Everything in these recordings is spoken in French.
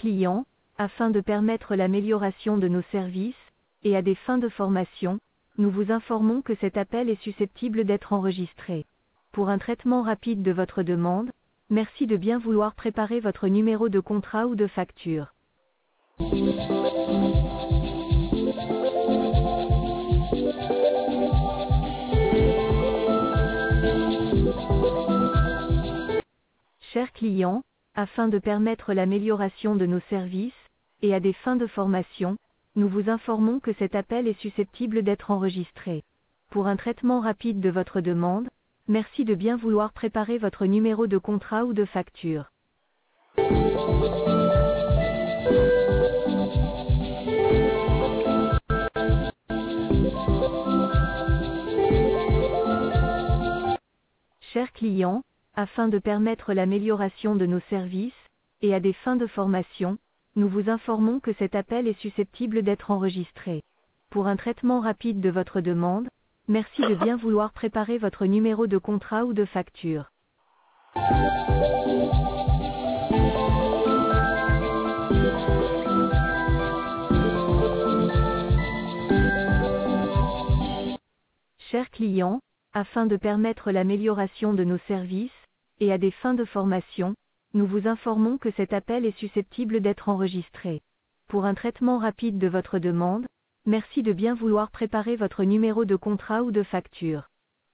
client, afin de permettre l'amélioration de nos services, et à des fins de formation, nous vous informons que cet appel est susceptible d'être enregistré. Pour un traitement rapide de votre demande, merci de bien vouloir préparer votre numéro de contrat ou de facture. Chers clients, afin de permettre l'amélioration de nos services, et à des fins de formation, nous vous informons que cet appel est susceptible d'être enregistré. Pour un traitement rapide de votre demande, merci de bien vouloir préparer votre numéro de contrat ou de facture. Chers clients, afin de permettre l'amélioration de nos services, et à des fins de formation, nous vous informons que cet appel est susceptible d'être enregistré. Pour un traitement rapide de votre demande, merci de bien vouloir préparer votre numéro de contrat ou de facture. Chers clients, afin de permettre l'amélioration de nos services, et à des fins de formation, nous vous informons que cet appel est susceptible d'être enregistré. Pour un traitement rapide de votre demande, merci de bien vouloir préparer votre numéro de contrat ou de facture.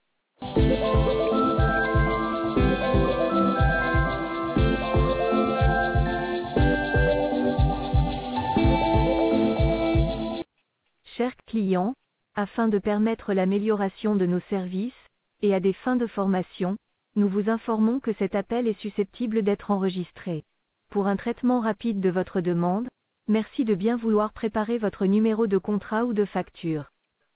Chers clients, afin de permettre l'amélioration de nos services, et à des fins de formation, nous vous informons que cet appel est susceptible d'être enregistré. Pour un traitement rapide de votre demande, merci de bien vouloir préparer votre numéro de contrat ou de facture.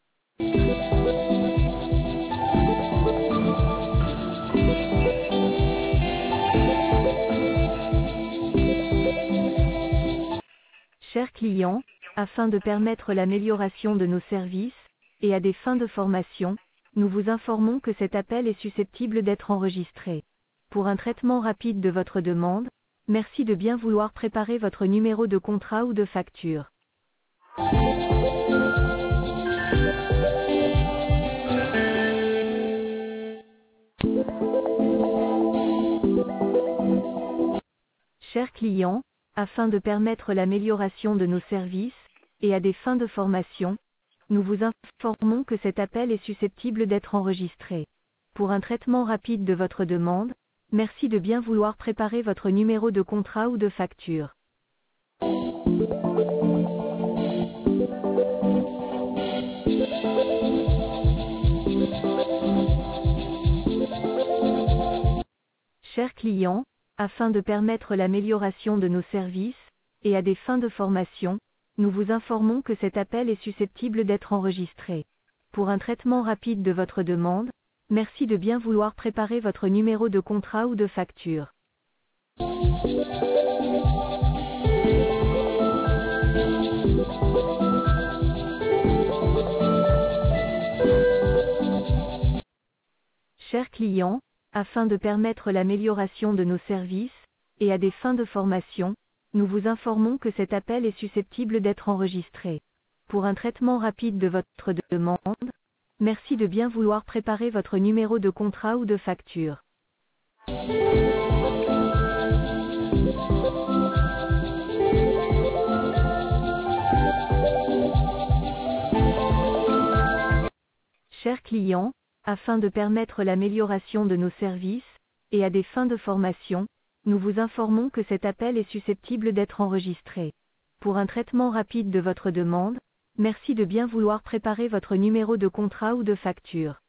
Chers clients, afin de permettre l'amélioration de nos services, et à des fins de formation, nous vous informons que cet appel est susceptible d'être enregistré. Pour un traitement rapide de votre demande, merci de bien vouloir préparer votre numéro de contrat ou de facture. Chers clients, afin de permettre l'amélioration de nos services, et à des fins de formation, nous vous informons que cet appel est susceptible d'être enregistré. Pour un traitement rapide de votre demande, merci de bien vouloir préparer votre numéro de contrat ou de facture. Chers clients, afin de permettre l'amélioration de nos services, et à des fins de formation, nous vous informons que cet appel est susceptible d'être enregistré. Pour un traitement rapide de votre demande, merci de bien vouloir préparer votre numéro de contrat ou de facture. Chers clients, afin de permettre l'amélioration de nos services, et à des fins de formation, nous vous informons que cet appel est susceptible d'être enregistré. Pour un traitement rapide de votre demande, merci de bien vouloir préparer votre numéro de contrat ou de facture. Chers clients, afin de permettre l'amélioration de nos services, et à des fins de formation, nous vous informons que cet appel est susceptible d'être enregistré. Pour un traitement rapide de votre demande, merci de bien vouloir préparer votre numéro de contrat ou de facture.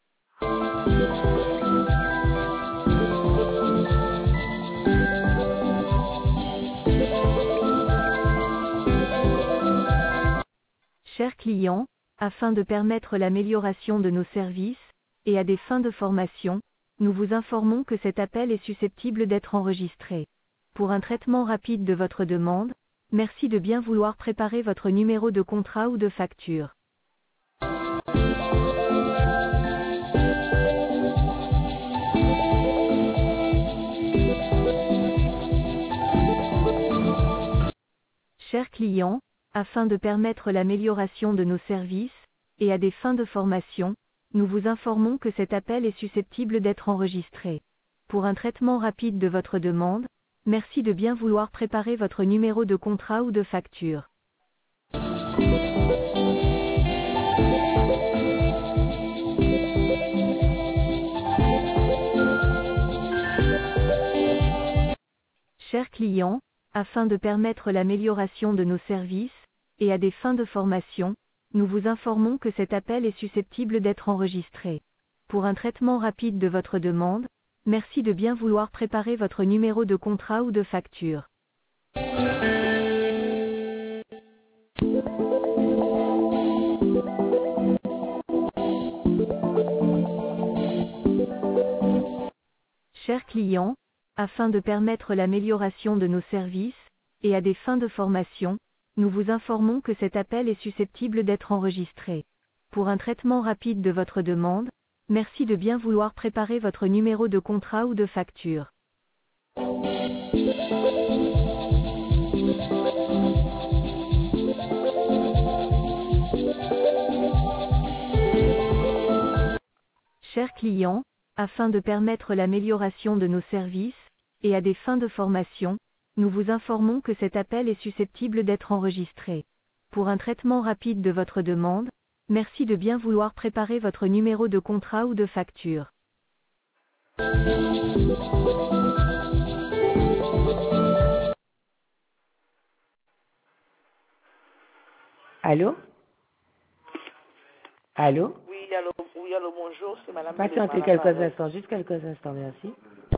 Chers clients, afin de permettre l'amélioration de nos services, et à des fins de formation, nous vous informons que cet appel est susceptible d'être enregistré. Pour un traitement rapide de votre demande, merci de bien vouloir préparer votre numéro de contrat ou de facture. client, afin de permettre l'amélioration de nos services, et à des fins de formation, nous vous informons que cet appel est susceptible d'être enregistré. Pour un traitement rapide de votre demande, merci de bien vouloir préparer votre numéro de contrat ou de facture. Chers clients, afin de permettre l'amélioration de nos services, et à des fins de formation, nous vous informons que cet appel est susceptible d'être enregistré. Pour un traitement rapide de votre demande, merci de bien vouloir préparer votre numéro de contrat ou de facture. Chers clients, afin de permettre l'amélioration de nos services, et à des fins de formation, nous vous informons que cet appel est susceptible d'être enregistré. Pour un traitement rapide de votre demande, merci de bien vouloir préparer votre numéro de contrat ou de facture. Chers clients, afin de permettre l'amélioration de nos services, et à des fins de formation, nous vous informons que cet appel est susceptible d'être enregistré. Pour un traitement rapide de votre demande, merci de bien vouloir préparer votre numéro de contrat ou de facture. Allô? Allô? Oui, allô, bonjour, c'est Madame Patientez Bléma, quelques l'appareil. instants, juste quelques instants, merci.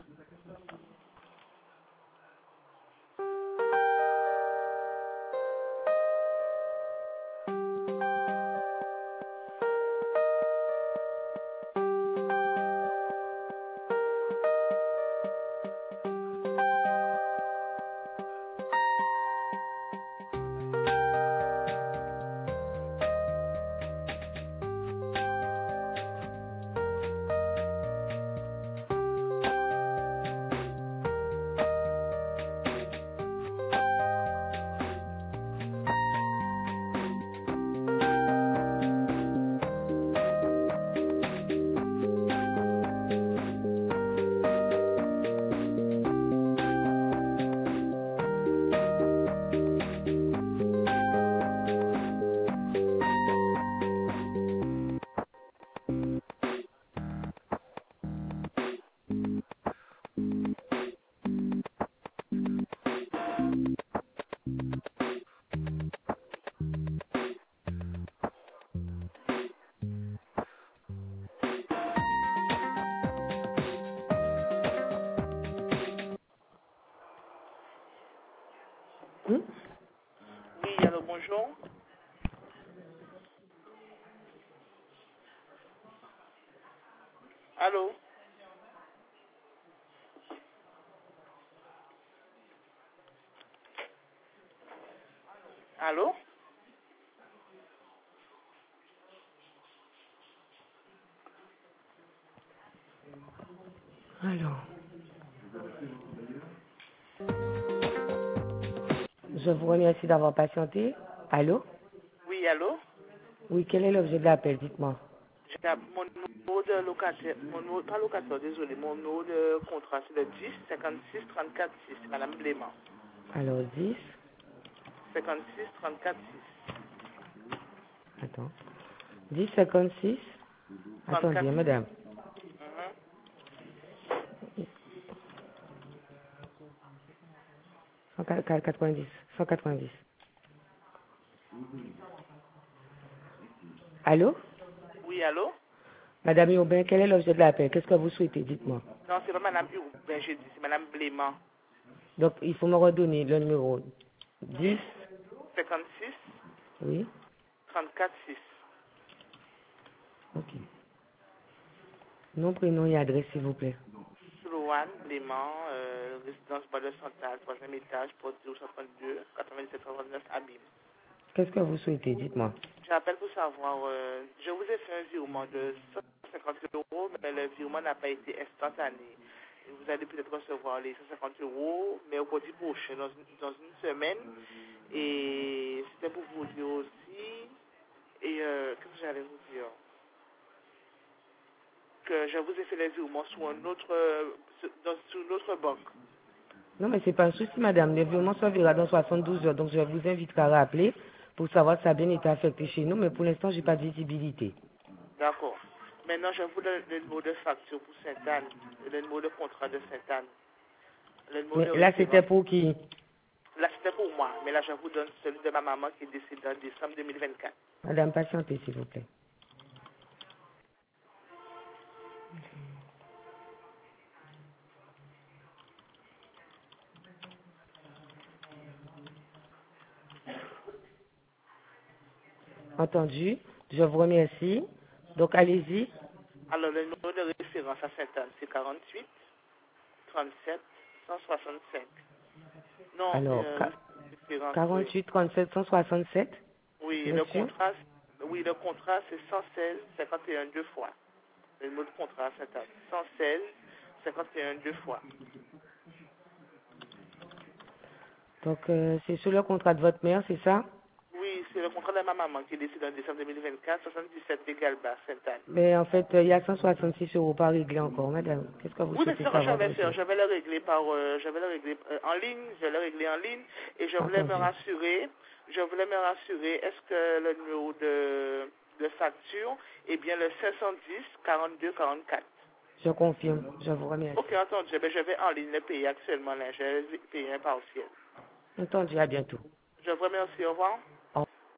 Hmm? Oui, allô, bonjour. Allô? Allô? Alors, je vous remercie d'avoir patienté. Allô? Oui, allô? Oui, quel est l'objet de l'appel, dites-moi. Mon numéro de locataire, pas locataire, désolé, mon numéro de contrat, c'est le 10 56 34 6, c'est Madame Bléma. Alors, 10, 56 34 attends, 10, 56, 6. 34 attendez, madame, 190, 190. Allô? Oui, allô? Madame Urbain, quel est l'objet de l'appel? Qu'est-ce que vous souhaitez, dites-moi. Non, c'est pas Madame Urbain, j'ai dit, c'est Madame Bléma. Donc, il faut me redonner le numéro. 10, 10 56 oui, 34 6. ok. Nom, prénom et adresse, s'il vous plaît. Sloane, Bléma, résidence Bois de Santal, 3e étage, porte 052, 97 39, Abîme. Qu'est-ce que vous souhaitez, dites-moi. J'appelle pour savoir, je vous ai fait un virement de 150 euros, mais le virement n'a pas été instantané. Vous allez peut-être recevoir les 150 euros mercredi prochain, dans une semaine. Et c'était pour vous dire aussi, et qu'est-ce que j'allais vous dire? Que je vous ai fait les virements sur un autre, sur notre banque. Non, mais c'est pas un souci, madame. Le virement servira dans 72 heures. Donc, je vous inviterai à rappeler pour savoir si ça a bien été affecté chez nous. Mais pour l'instant, j'ai pas de visibilité. D'accord. Maintenant, je vous donne le numéro de facture pour Sainte-Anne, le numéro de contrat de Sainte-Anne, le numéro Mais de là, c'était référence. pour qui? Là, c'était pour moi, mais là, je vous donne celui de ma maman qui est décédée en décembre 2024. Madame, patientez, s'il vous plaît. Entendu. Je vous remercie. Donc, allez-y. Alors, le numéro de référence à Sainte-Anne, c'est 48 37 165. Non, Alors, référence, oui. 48 37 167. Oui, Bien sûr. le contrat, c'est 116 51 deux fois. Le numéro de contrat à Sainte-Anne, 116 51 deux fois. Donc, c'est sur le contrat de votre mère, c'est ça? Oui, c'est le contrat de ma maman qui est décédée en décembre 2024, 77 Égalba, Sainte-Anne. Mais en fait, il y a 166 euros pas réglés encore, madame. Qu'est-ce que vous Oui, mais souhaitez c'est ça que savoir, j'avais bien fait. sûr? Je vais le régler en ligne. Je vais le régler en ligne. Et je voulais me Entendu. rassurer. Est-ce que le numéro de facture est bien le 510 42 44? Je confirme. Je vous remercie. Ok, entendu. Ben, je vais en ligne le payer actuellement. Là. Je vais payer un partiel. Entendu. À bientôt. Je vous remercie. Au revoir.